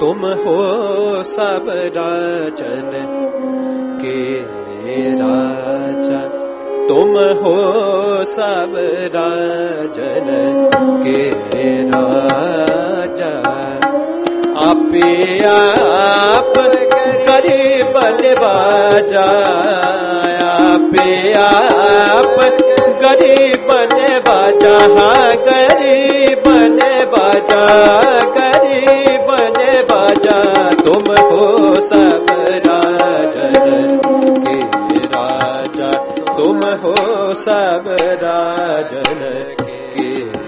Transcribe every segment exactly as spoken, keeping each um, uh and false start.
तुम हो सब राजन के राजा, तुम हो सब राजन के राजा। आपे आप गरीब नवाजा, आपे आप गरीब नवाजा, गरीब नवाजा, गरीब नवाजा। तुम हो सब राजन के राजा, तुम हो सब राजन के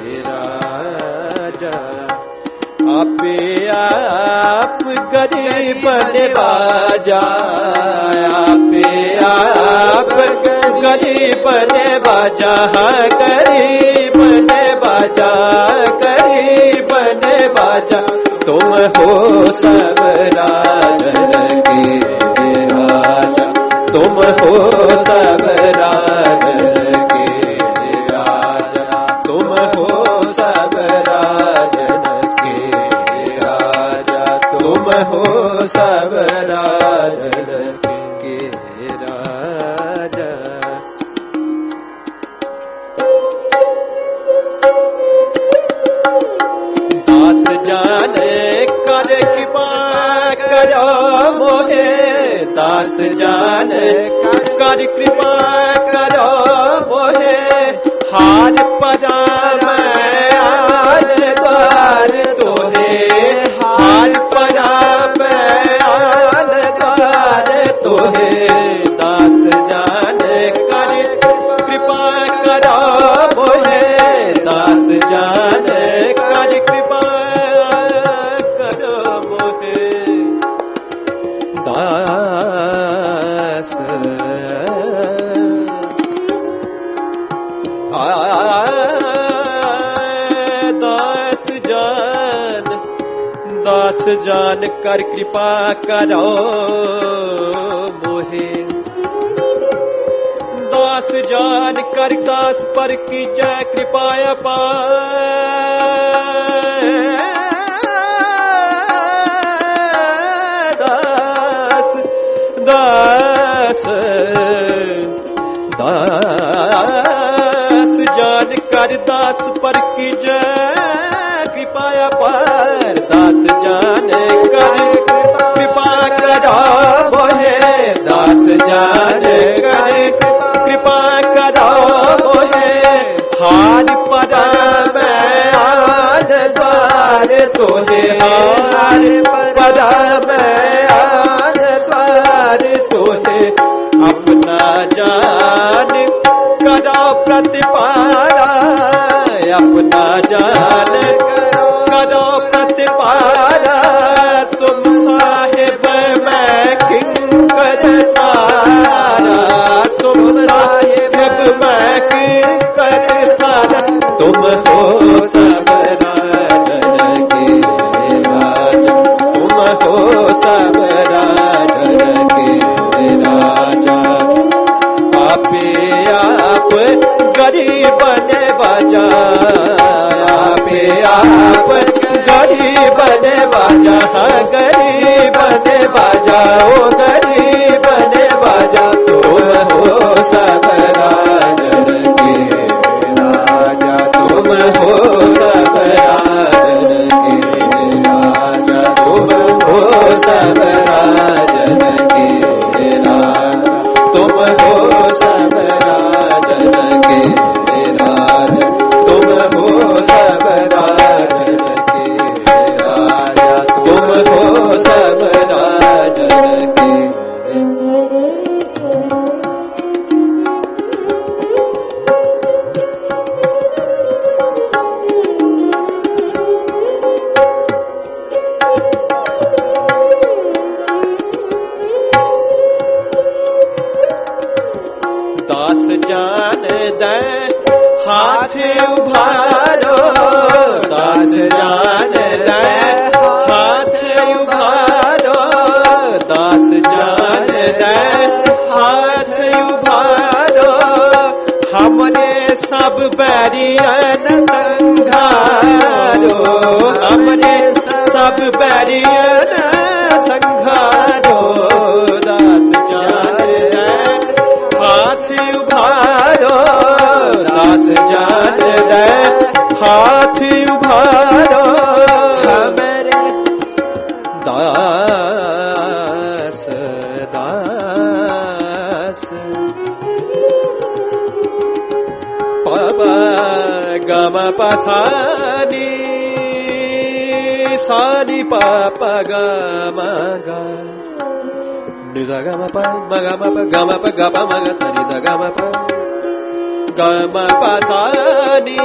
राजा। आपे आप गरीब नवाजा, आपे आप गरीब नवाजा, गरीब नवाजा, गरीब नवाजा। तुम हो सब राजन के राजा, तुम हो सब राजन के राजा, तुम हो सब राजन के राजा, तुम हो सब राजन के राजा। दास जाने कर कृपा करो मोहे, दास जाने कर कृपा करो मोहे। हार परा मैं आज द्वार तोहे, हार परा मैं आज द्वार तोहे। दास जाने कर कृपा करो मोहे, दास जाने कर कृपा करो मोहे। दास दास जान, दास जान कर कृपा करो मोहे। दास जान कर दास पर की जय कृपा अपार। दास दास दास जान कर दास पर की जय कृपा अपार। दास जान कर कृपा करो मोहे, दास जान कर कृपा करो मोहे। हार परा मैं आज द्वार तोहे, हार परा मैं आज द्वार तोहे। अपना जान करो प्रतिपाला, अपना जान करो प्रतिपाला। तुम साहिब मैं किंकर तारा, तुम साहिब मैं किंकर तारा। तुम हो सब राजन के राजा, तुम हो सब राजन के राजा। आपे आप गरीब नवाजा, आपे आप गरीब नवाजा, गरीब नवाजा, ओ गरीब नवाजा। तुम हो सब राजन के राजा, तुम हो सब राजन के राजा, तुम हो सब राजन के राजा, तुम हो सब राजन के राजा, तुम हो सब राजन के राजा, तुम हो सब राजन के। दास जान दे हाथ उभारो, दास जान दे हाथ उभारो। दास जान दे हाथ उभारो। हमने सब बैरियन संघारो, हमने सब बैरियन दे हाथ उभारो हमारे दास दास पापा गम पसानी सानी पापा गम गा निजा गम प मगम प गम प गप मग सनि सा गम प गम पसानी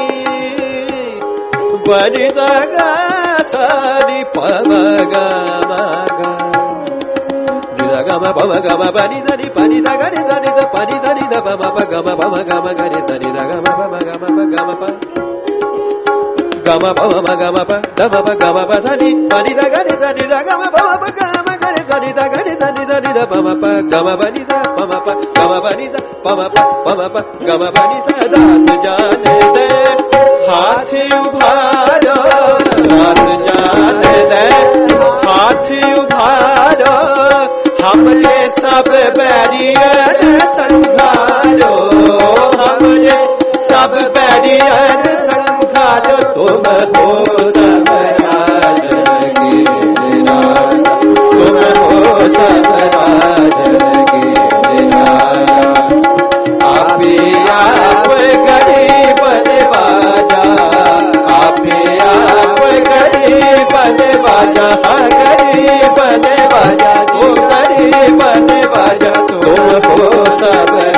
बनि गा सनि प गम गा निजा गम प गम बनि सनि पनि द गनि सनि द पनि सनि द प म प गम प म गम गनि सनि द गम प म गम प गम प गम प म गम प द म प गम प सनि पनि द गनि सनि द गम प म प गम गनि सनि द गनि सनि सनि द प म प गम बनि द प म प गम बनि द प म प प म प गम बनि स दास जाने दे हाथ उभारो दास जाने दे हाथ उभारो हमरे सब बैरियर संघारो हमरे सब बैरियर संघारो तुम हो सब राज के राज तुम हो सब राज के राज आप आप गरीब बाजा आप आप गरीब बाजा गरीब बाजा तू गरीब बाजा तुम हो सब